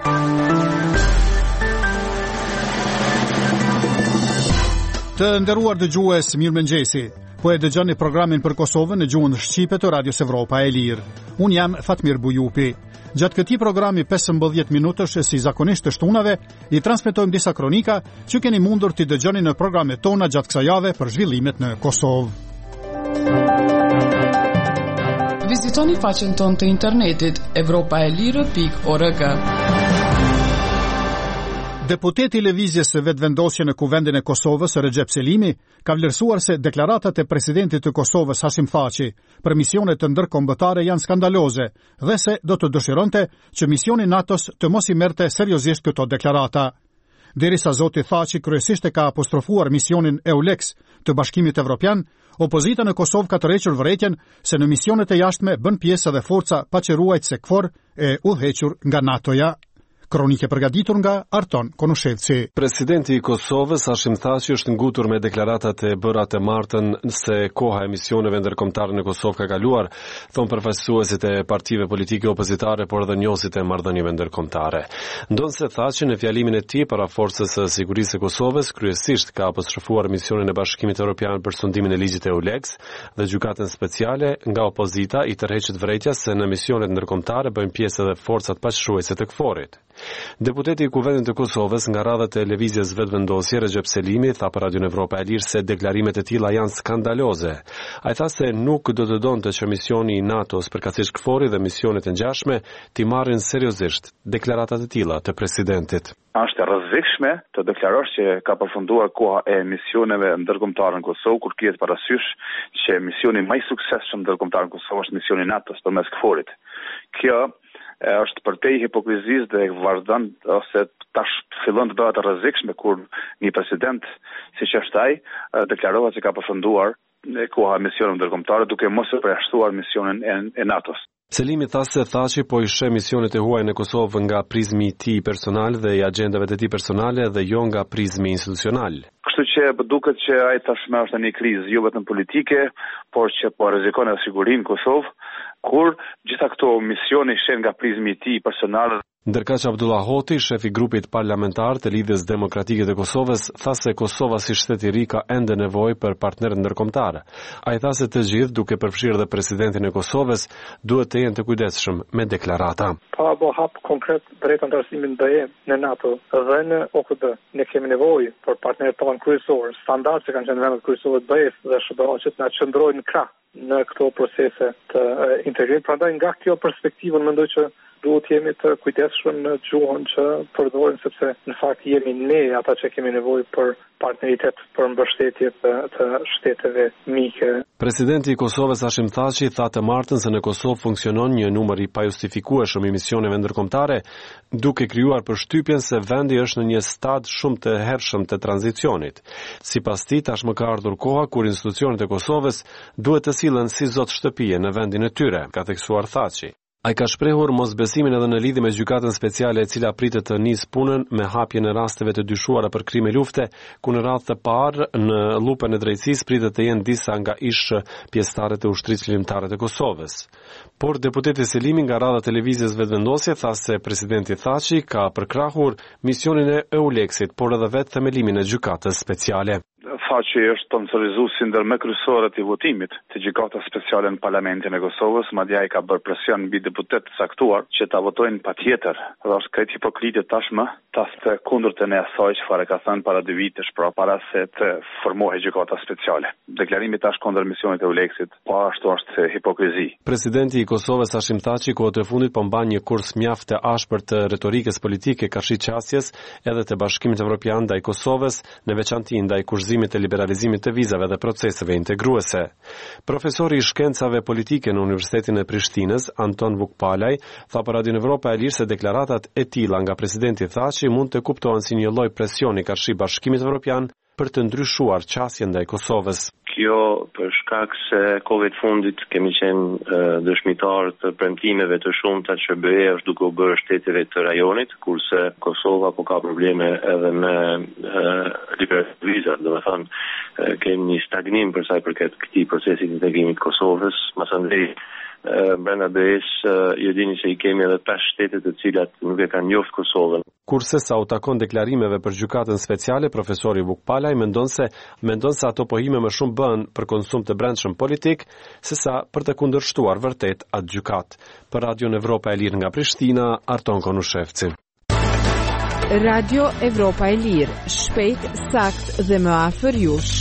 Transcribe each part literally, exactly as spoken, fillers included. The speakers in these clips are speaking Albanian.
Të nderuar dëgjues, mirëmëngjesi. Po e dëgjoni programin për Kosovën në gjuhën shqipe të Radios Evropa e Lirë. Unë jam Fatmir Bujupi. Gjatë këtij programi pesëmbëdhjetë minutësh si zakonisht të shtunave, i transmetojmë disa kronika që keni mundur t'i dëgjoni në programet tona gjatë kësaj jave për zhvillimet në Kosovë. Vizitoni faqen tonë të internetit evropaelire pikë org. Deputeti i Lëvizjes së Vetëvendosje në Kuvendin e Kosovës, Recep Selimi, ka vlerësuar se deklaratat e presidentit të Kosovës, Hashim Thaçi, për misionet të ndërkombëtare janë skandaloze dhe se do të dëshironte që misioni NATO-s të mos i merrte seriozisht këto deklarata. Derisa zoti Thaçi kryesisht e ka apostrofuar misionin EULEX të Bashkimit Evropian, opozita në Kosovë ka tërhequr vërejtjen se në misionet e jashtme bën pjesë edhe forca paqëruajtëse KFOR e udhëhequr nga NATO-ja. Kronike përgatitur nga Arton Konushevci. Presidenti i Kosovës, Hashim Thaçi, është ngutur me deklaratat e bëra të martën se koha e misioneve ndërkombëtare në Kosovë ka kaluar, thon përfaqësuesit e partive politike opozitare, por edhe njohësit e marrëdhënieve ndërkombëtare. Ndonse Thaçi në fjalimin e tij para Forcës së Sigurisë së Kosovës kryesisht ka apostrofuar misionin e Bashkimit Evropian për sundimin e ligjit e EULEX dhe gjykatën speciale, nga opozita i tërheqet vërejtja se në misionet ndërkombëtare bëjnë pjesë edhe forcat paqëruese të KFOR-it. Deputeti i Kuvendit të Kosovës nga radhët e Lëvizjes Vetëvendosje, Recep Selimi, tha për Radion Evropa e Lirë se deklarimet e tilla janë skandaloze. Ai tha se nuk do të donte që misioni i NATO-s përkatësisht KFOR-i dhe misionet e ngjashme t'i marrin seriozisht deklaratat e tilla të presidentit. Është e rrezikshme të deklarosh që ka përfunduar koha e misioneve ndërkombëtare në Kosovë, kur kihet parasysh që misioni më i suksesshëm ndërkombëtar në Kosovë është misioni i NATO-s përmes KFOR-it. Kjo është përtej hipokrizisë dhe vazhdon ose tash fillon të bëhet e rrezikshme kur një president siç është ai deklarohet se ka përfunduar koha e misioneve ndërkombëtare duke mos e përjashtuar misionin e, e NATO-s. Selimi tha se Thaçi po i sheh misionet e huaj në Kosovë nga prizmi i tij personal dhe i agjendave të tij personale dhe jo nga prizmi institucional. Kështu që duket që ai tashmë është në një krizë jo vetëm politike, por që po rrezikon edhe sigurinë në Kosovë, kur gjitha këto misione shehen nga prizmi i tij personal. Ndërkaq Abdullah Hoti, shefi i grupit parlamentar të Lidhjes Demokratike të Kosovës, tha se Kosova si shtet i ri ka ende nevojë për partner ndërkombëtar. Ai tha se të gjithë, duke përfshirë dhe presidentin e Kosovës, duhet të jenë të kujdesshëm me deklarata. Pa bo hap konkret drejt antarësimit B E në NATO dhe në O K D. Ne kemi nevojë për partnerët tonë kryesorë, standard që kanë qenë vendet kryesore të B E-s dhe S B A që na qëndrojnë në krah në këto procese të integrimit. Prandaj nga kjo perspektivë mendoj që duhet jemi të kujdesshëm në gjuhën që përdorim, sepse në fakt jemi ne ata që kemi nevojë për partneritet, për mbështetje të, të shteteve mike. Presidenti i Kosovës Hashim Thaçi tha të martën se në Kosovë funksionon një numër i pajustifikueshëm i misioneve ndërkombëtare, duke krijuar përshtypjen se vendi është në një stad shumë të hershëm të tranzicionit. Sipas tij, tashmë ka ardhur koha kur institucionet e Kosovës duhet të sillen si zot shtëpie në vendin e tyre, ka theksuar Thaçi. Ai ka shprehur mosbesimin edhe në lidhje me gjykatën speciale e cila pritet të nisë punën me hapjen e rasteve të dyshuara për krime lufte, ku në radhë të parë në lupën e drejtësisë pritet të jenë disa nga ish pjesëtarët e ushtrisë ligjimtare të Kosovës. Por deputeti Selimi nga radha televizjes Vetëvendosje tha se presidenti Thaçi ka përkrahur misionin e EULEX-it, por edhe vetë themelimin e gjykatës speciale. Thaçi është sponsorizuesi ndër më kryesorët e votimit të gjykatës speciale në Parlamentin e Kosovës, madje ai ka bërë presion mbi deputet të caktuar që ta votojnë patjetër. Dhe është krejt hipokritë tashmë tas të kundërtën e asaj çfarë ka thënë para dy vitesh, pra para se të formohej gjykata speciale. Deklarimi tash kundër misionit e EULEX-it, po ashtu është hipokrizi. Presidenti i Kosovës Hashim Thaçi kohët e fundit po mban një kurs mjaft të ashpër të retorikës politike karshi qasjes edhe të Bashkimit Evropian ndaj Kosovës, në veçantë ndaj kurzimit të liberalizimit të vizave dhe proceseve integruese. Profesori i shkencave politike në Universitetin e Prishtinës, Anton Vukpalaj, tha për Radion Evropa e Lirë se deklaratat e tilla nga presidenti Thaçi mund të kuptohen si një lloj presioni karshi Bashkimit Evropian për të ndryshuar qasjen ndaj Kosovës. Kjo për shkak se kohët fundit kemi qenë dëshmitar të premtimeve të shumta që B E është duke u bërë shteteve të rajonit, kurse Kosova po ka probleme edhe me liberalizim vizat, do të thonë kemi një stagnim për sa i përket këtij procesi të integrimit të Kosovës, masandej brenda B E-s ju dini se i kemi edhe pesë shtete të cilat nuk e kanë njoft Kosovën. Kurse sa u takon deklarimeve për gjykatën speciale, profesori Vukpalaj mendon se mendon se ato pohime më shumë bën për konsum të brendshëm politik sesa për të kundërshtuar vërtet atë gjykatë. Për Radion Evropa e Lirë nga Prishtina, Arton Konushevci. Radio Evropa e Lirë, shpejt, sakt dhe më afër jush.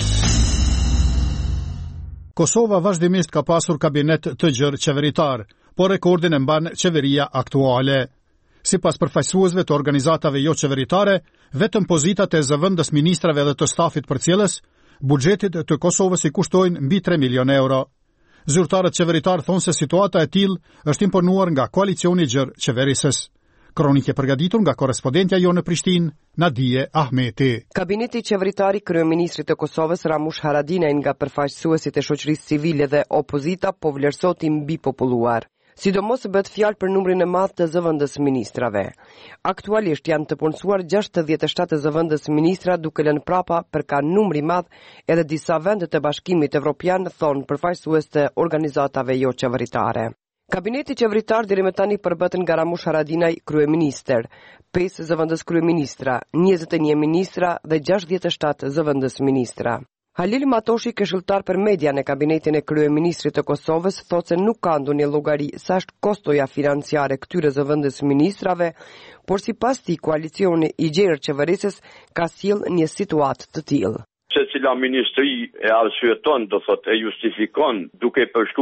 Kosova vazhdimisht ka pasur kabinet të gjerë qeveritar, por rekordin e mban qeveria aktuale. Sipas përfaqësuesve të organizatave jo qeveritare, vetëm pozitat e zëvendës ministrave dhe të stafit përcjellës, buxhetit të Kosovës i kushtojnë mbi tre milion euro. Zyrtarët qeveritar thonë se situata e tillë është imponuar nga koalicioni i gjerë qeverisës. Kronike përgatitur nga korrespondentja jo në Prishtinë, Nadije Ahmeti. Kabineti qeveritar i kryeministrit të Kosovës Ramush Haradinaj nga përfaqësuesit e shoqërisë civile dhe opozita po vlerësohet i mbipopulluar. Sidomos bëhet fjalë për numrin e madh të zëvendës ministrave. Aktualisht janë të punësuar gjashtëdhjetë e shtatë zëvendës ministra, duke lënë prapa për ka numri madh edhe disa vende të Bashkimit Evropian, thon përfaqësues të organizatave jo qeveritare. Kabineti qeveritar deri më tani përbëhet nga Ramush Haradinaj, kryeministër, pesë zëvendës kryeministra, njëzet e një ministra dhe gjashtëdhjetë e shtatë zëvendës ministra. Halil Matoshi, këshilltar për media në kabinetin e kryeministrit të Kosovës, thotë se nuk ka ndonjë llogari sa është kostoja financiare këtyre zëvendës ministrave, por sipas tij koalicioni i gjerë qeverisës ka sjellë një situatë të tillë. Se cila ministri e arsyeton, do thot, e justifikon duke përshku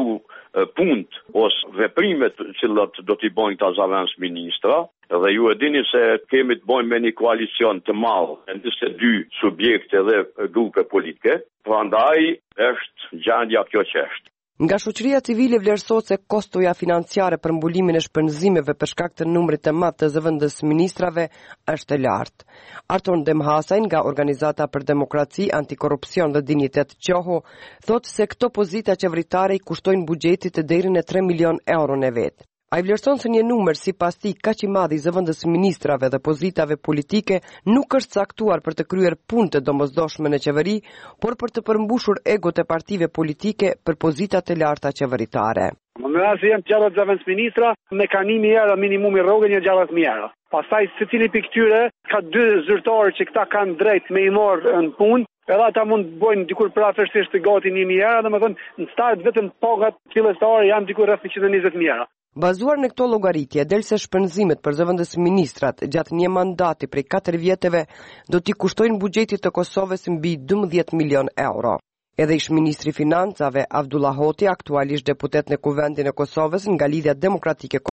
punt ose veprimet që do t'i bojnë ta zavens ministra, dhe ju e dini se kemi të bojnë me një koalicion të madh, njëzet e dy subjekte dhe grupe politike, prandaj është gjendja kjo çështë. Nga shoqëria civile vlerësohet se kostoja financiare për mbulimin e shpenzimeve për shkak të numrit të madh të zëvendës ministrave është e lartë. Arton Demhasaj nga Organizata për Demokraci, Antikorrupsion dhe Dinjitet Qoho thotë se këto pozita qeveritare i kushtojnë buxhetit deri në tre milion euro në vet. Ai vlerëson se një numër sipas tij kaq i madh i zëvendës ministrave dhe pozitave politike nuk është caktuar për të kryer punë të domosdoshme në qeveri, por për të përmbushur egot e partive politike për pozita të larta qeveritare. Në rast se janë gjallë zëvendës ministra, mekanimi era minimumi rrogën një gjallë mijë. Pastaj secili pikë këtyre ka dy zyrtarë që këta kanë drejt me i marrë në punë. Edhe ata mund të bojnë dikur prafërsisht të gati një mijë, domethënë në start vetëm pagat fillestare janë dikur rreth njëqind e njëzet mijë. Bazuar në këto llogaritje, del se shpenzimet për zëvendës ministrat gjatë një mandati prej katër vjeteve do t'i kushtojnë buxhetit të Kosovës mbi dymbëdhjetë milion euro. Edhe ish ministri financave Avdullah Hoti, aktualisht deputet në Kuvendin e Kosovës nga Lidhja Demokratike